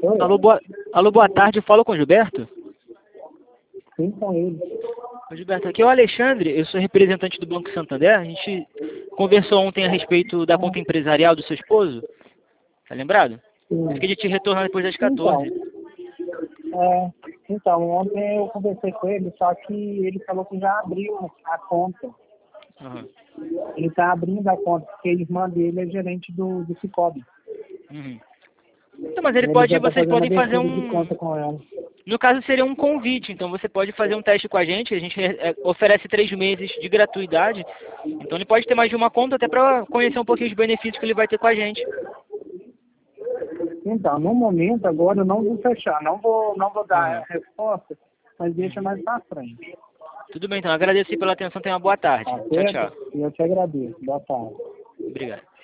Oi? Alô, boa tarde, eu falo com o Gilberto. Sim, com ele. Ô, Gilberto, aqui é o Alexandre, eu sou representante do Banco Santander. A gente conversou ontem a respeito da conta empresarial do seu esposo, tá lembrado? Eu Sim. fiquei de te retornar depois das Então, 14. ontem eu conversei com ele, só que ele falou que já abriu a conta. Aham. Ele está abrindo a conta, porque a irmã dele é gerente do Sicoob. Uhum. Então, mas ele Ele pode, já está vocês fazendo podem fazer abertura de conta com ela. no caso seria um convite, então você pode fazer um teste com a gente oferece 3 meses de gratuidade, então ele pode ter mais de uma conta até para conhecer um pouquinho os benefícios que ele vai ter com a gente. Então, no momento, agora eu não vou fechar, não vou dar Aham. a resposta, mas deixa Uhum. mais para frente. Tudo bem, então agradeço pela atenção, tenha uma boa tarde. Tá Tchau, certo? tchau. E eu te agradeço. Boa tarde. Obrigado.